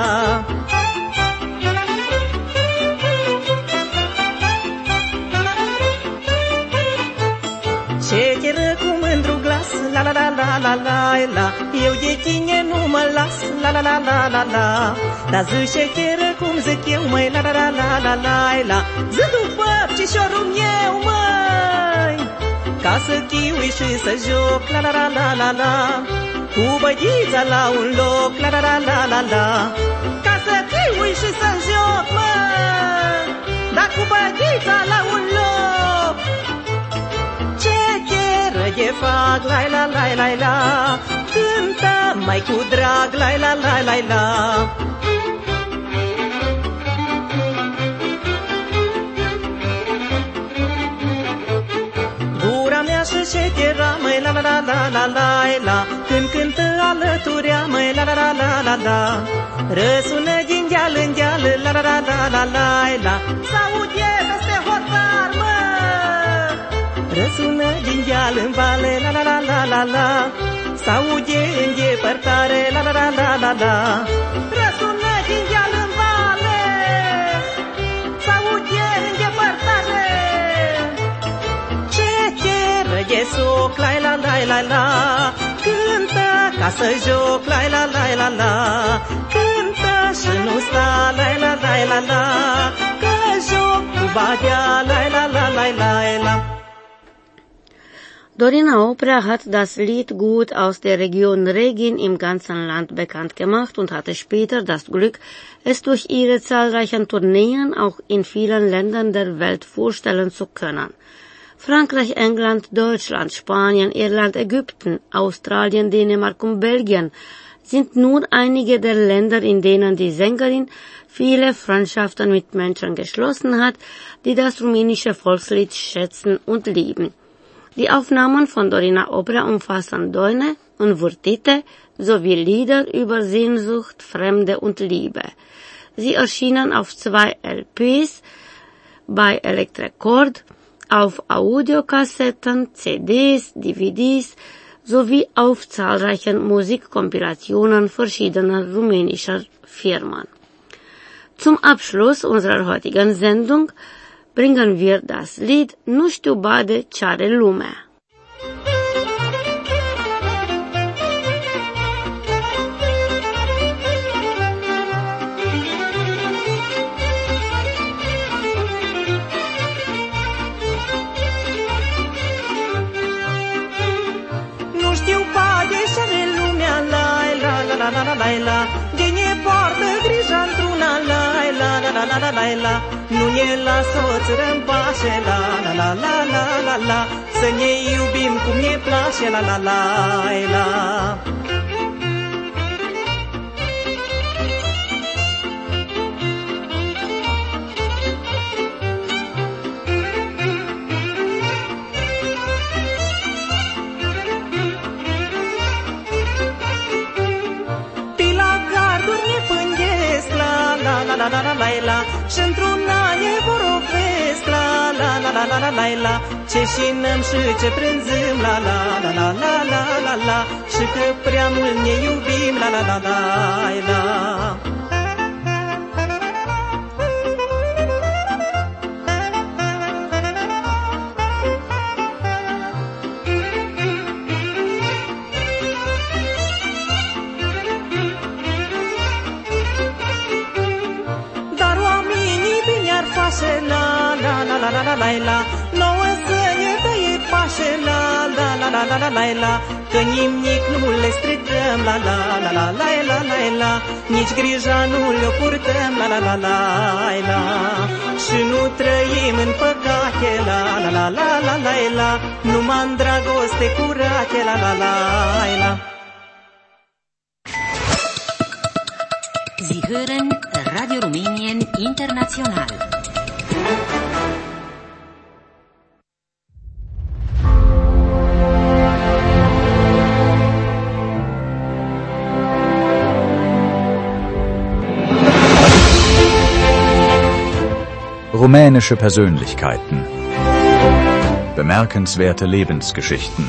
Speaker 12: Șecheră cu mândru glas, la la la la la la la, eu de tine nu mă las, la la la la la la. Dar zi șecheră cum zic eu, măi, la la la la la la la, zi după pcișorul meu, măi, ca să chiui și să joc, la la la la la la, cu băghița la un loc, la la la la la la, ca să chiui și să joc, mă, dar cu băghița la un loc. Ce cheră de fac, la la la la la, cântă mai cu drag, la la la la la. Și șechera, măi, la la la la la la la, când cântă alăturea, măi, la la la la la la, răsună din deal în deal, la la la la la la la, s-aude peste hotar, mă, răsună din deal în vale, la la la la la la, s-aude în depărtare, la la la la la la, răsună din deal în vale, s-aude în depărtare. De soc, la la la la la, cântă ca să joc, la la la la la, cântă și nu sta, la la la la la, că joc cu Badea, la la la la la la.
Speaker 11: Dorina Oprea hat das Lied gut aus der Region Regin im ganzen Land bekannt gemacht und hatte später das Glück, es durch ihre zahlreichen Tourneen auch in vielen Ländern der Welt vorstellen zu können. Frankreich, England, Deutschland, Spanien, Irland, Ägypten, Australien, Dänemark und Belgien sind nur einige der Länder, in denen die Sängerin viele Freundschaften mit Menschen geschlossen hat, die das rumänische Volkslied schätzen und lieben. Die Aufnahmen von Dorina Oprea umfassen Doine und Vârtite sowie Lieder über Sehnsucht, Fremde und Liebe. Sie erschienen auf zwei L Ps bei Electrecord, auf Audiokassetten, C Ds, D V Ds sowie auf zahlreichen Musikkompilationen verschiedener rumänischer Firmen. Zum Abschluss unserer heutigen Sendung bringen wir das Lied Nu știu bade ce are lumea.
Speaker 12: Nu știu bade ce are lumea, la la la la la la la. De ne poartă grija într-una, la la la la la la la. Nu ne lasă o țără în pașe, la la la la la la la. Să ne iubim cum ne place, la la la la. Pila garduri ne pânghesc, la la la la la la la la. Și într-una ne vorbesc, la la la la la la la la. Ce șinăm și ce prânzăm, la la la la la la la la. Și că prea mult ne iubim, la la la la la. La la la la la la la la. Nouă să ne dăie pașe, la la la la la la la la. Că nimic nu le stricăm, la la la la la la la la. Nici grija nu le-o purtăm, la la la la la. Și nu trăim în păcate, la la la la la la la. Numai în dragoste curate, la la la la.
Speaker 6: Sie hören Radio Rumänien International.
Speaker 13: Rumänische Persönlichkeiten. Bemerkenswerte Lebensgeschichten.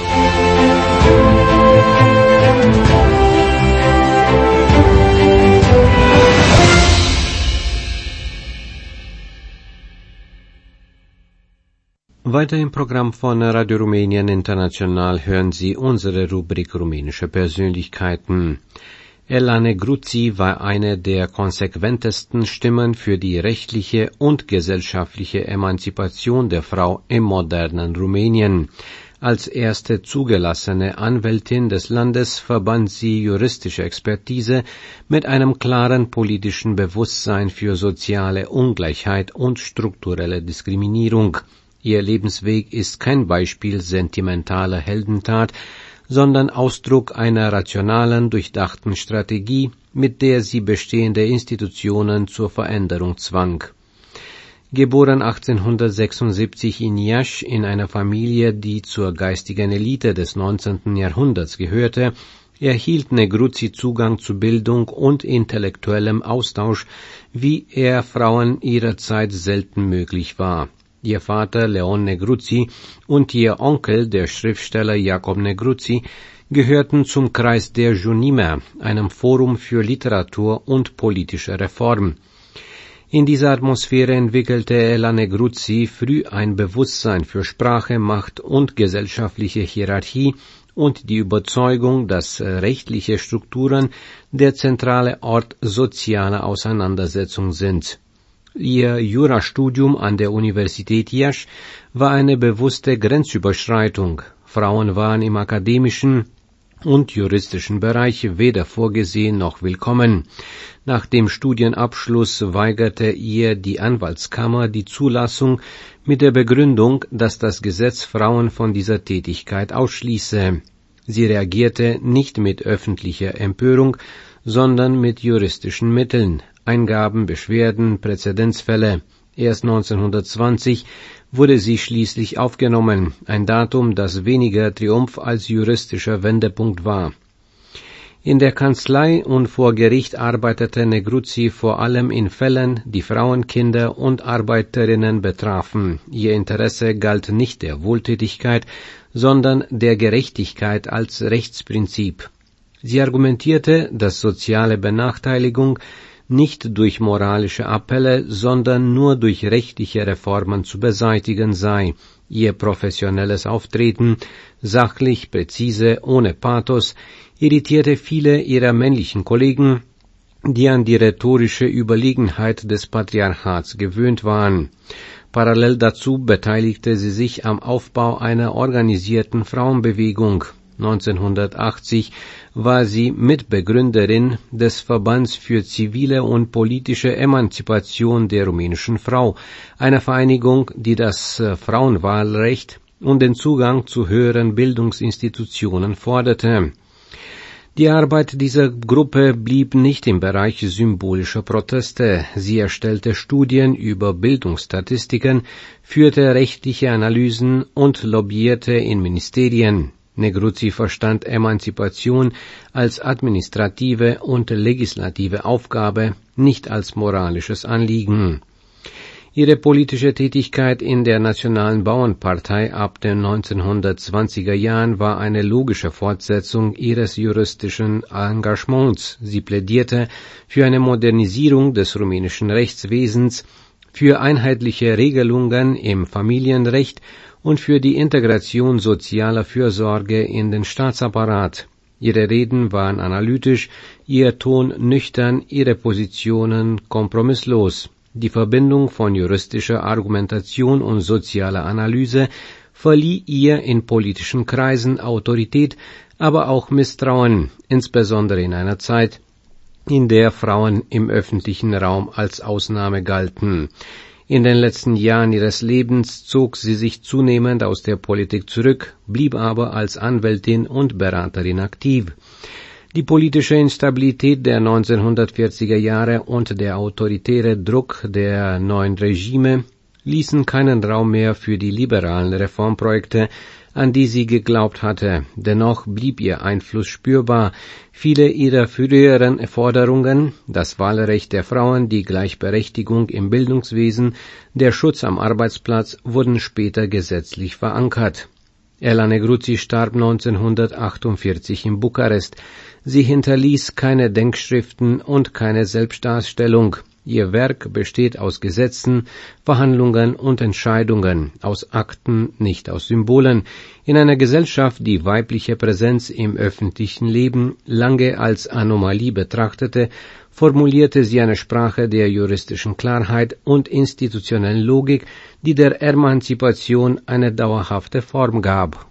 Speaker 3: Weiter im Programm von Radio Rumänien International hören Sie unsere Rubrik Rumänische Persönlichkeiten. Ela Negruzi war eine der konsequentesten Stimmen für die rechtliche und gesellschaftliche Emanzipation der Frau im modernen Rumänien. Als erste zugelassene Anwältin des Landes verband sie juristische Expertise mit einem klaren politischen Bewusstsein für soziale Ungleichheit und strukturelle Diskriminierung. Ihr Lebensweg ist kein Beispiel sentimentaler Heldentat, sondern Ausdruck einer rationalen, durchdachten Strategie, mit der sie bestehende Institutionen zur Veränderung zwang. Geboren achtzehnhundertsechsundsiebzig in Iași in einer Familie, die zur geistigen Elite des neunzehnten Jahrhunderts gehörte, erhielt Negruzi Zugang zu Bildung und intellektuellem Austausch, wie er Frauen ihrer Zeit selten möglich war. Ihr Vater Leon Negruzi und ihr Onkel, der Schriftsteller Jacob Negruzi, gehörten zum Kreis der Junima, einem Forum für Literatur und politische Reform. In dieser Atmosphäre entwickelte Ela Negruzi früh ein Bewusstsein für Sprache, Macht und gesellschaftliche Hierarchie und die Überzeugung, dass rechtliche Strukturen der zentrale Ort sozialer Auseinandersetzung sind. Ihr Jurastudium an der Universität Iași war eine bewusste Grenzüberschreitung. Frauen waren im akademischen und juristischen Bereich weder vorgesehen noch willkommen. Nach dem Studienabschluss weigerte ihr die Anwaltskammer die Zulassung mit der Begründung, dass das Gesetz Frauen von dieser Tätigkeit ausschließe. Sie reagierte nicht mit öffentlicher Empörung, sondern mit juristischen Mitteln, Eingaben, Beschwerden, Präzedenzfälle. Erst neunzehnhundertzwanzig wurde sie schließlich aufgenommen, ein Datum, das weniger Triumph als juristischer Wendepunkt war. In der Kanzlei und vor Gericht arbeitete Negruzi vor allem in Fällen, die Frauen, Kinder und Arbeiterinnen betrafen. Ihr Interesse galt nicht der Wohltätigkeit, sondern der Gerechtigkeit als Rechtsprinzip. Sie argumentierte, dass soziale Benachteiligung nicht durch moralische Appelle, sondern nur durch rechtliche Reformen zu beseitigen sei. Ihr professionelles Auftreten, sachlich, präzise, ohne Pathos, irritierte viele ihrer männlichen Kollegen, die an die rhetorische Überlegenheit des Patriarchats gewöhnt waren. Parallel dazu beteiligte sie sich am Aufbau einer organisierten Frauenbewegung. neunzehnhundertachtzig war sie Mitbegründerin des Verbands für zivile und politische Emanzipation der rumänischen Frau, einer Vereinigung, die das Frauenwahlrecht und den Zugang zu höheren Bildungsinstitutionen forderte. Die Arbeit dieser Gruppe blieb nicht im Bereich symbolischer Proteste. Sie erstellte Studien über Bildungsstatistiken, führte rechtliche Analysen und lobbyierte in Ministerien. Negruzi verstand Emanzipation als administrative und legislative Aufgabe, nicht als moralisches Anliegen. Ihre politische Tätigkeit in der Nationalen Bauernpartei ab den neunzehnhundertzwanziger Jahren war eine logische Fortsetzung ihres juristischen Engagements. Sie plädierte für eine Modernisierung des rumänischen Rechtswesens, für einheitliche Regelungen im Familienrecht und für die Integration sozialer Fürsorge in den Staatsapparat. Ihre Reden waren analytisch, ihr Ton nüchtern, ihre Positionen kompromisslos. Die Verbindung von juristischer Argumentation und sozialer Analyse verlieh ihr in politischen Kreisen Autorität, aber auch Misstrauen, insbesondere in einer Zeit, in der Frauen im öffentlichen Raum als Ausnahme galten. In den letzten Jahren ihres Lebens zog sie sich zunehmend aus der Politik zurück, blieb aber als Anwältin und Beraterin aktiv. Die politische Instabilität der neunzehnhundertvierziger Jahre und der autoritäre Druck der neuen Regime ließen keinen Raum mehr für die liberalen Reformprojekte, an die sie geglaubt hatte. Dennoch blieb ihr Einfluss spürbar. Viele ihrer früheren Forderungen, das Wahlrecht der Frauen, die Gleichberechtigung im Bildungswesen, der Schutz am Arbeitsplatz, wurden später gesetzlich verankert. Ela Negruzi starb neunzehnhundertachtundvierzig in Bukarest. Sie hinterließ keine Denkschriften und keine Selbstdarstellung. Ihr Werk besteht aus Gesetzen, Verhandlungen und Entscheidungen, aus Akten, nicht aus Symbolen. In einer Gesellschaft, die weibliche Präsenz im öffentlichen Leben lange als Anomalie betrachtete, formulierte sie eine Sprache der juristischen Klarheit und institutionellen Logik, die der Emanzipation eine dauerhafte Form gab.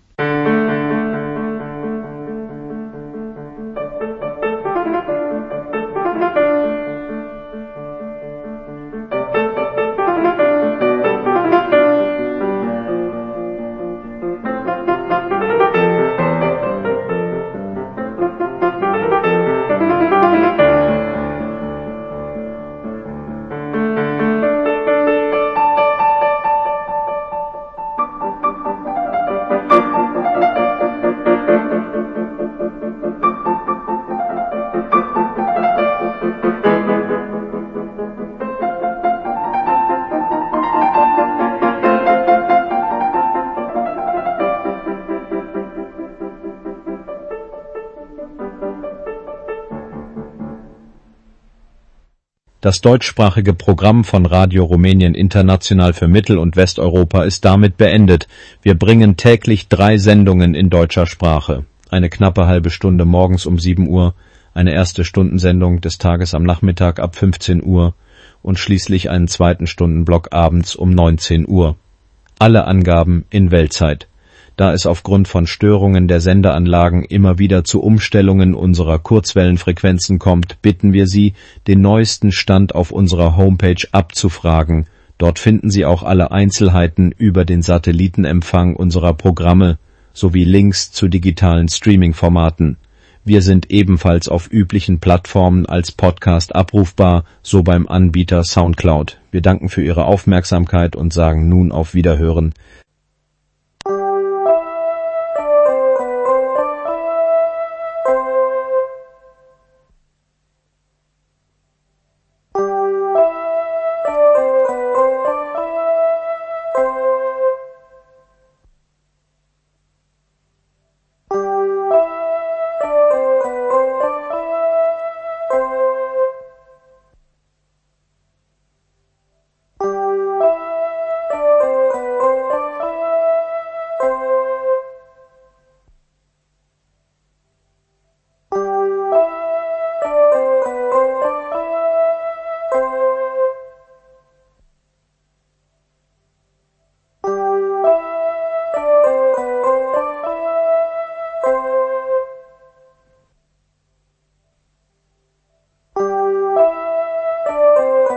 Speaker 13: Das deutschsprachige Programm von Radio Rumänien International für Mittel- und Westeuropa ist damit beendet. Wir bringen täglich drei Sendungen in deutscher Sprache. Eine knappe halbe Stunde morgens um sieben Uhr, eine erste Stundensendung des Tages am Nachmittag ab fünfzehn Uhr und schließlich einen zweiten Stundenblock abends um neunzehn Uhr. Alle Angaben in Weltzeit. Da es aufgrund von Störungen der Sendeanlagen immer wieder zu Umstellungen unserer Kurzwellenfrequenzen kommt, bitten wir Sie, den neuesten Stand auf unserer Homepage abzufragen. Dort finden Sie auch alle Einzelheiten über den Satellitenempfang unserer Programme sowie Links zu digitalen Streaming-Formaten. Wir sind ebenfalls auf üblichen Plattformen als Podcast abrufbar, so beim Anbieter Soundcloud. Wir danken für Ihre Aufmerksamkeit und sagen nun auf Wiederhören.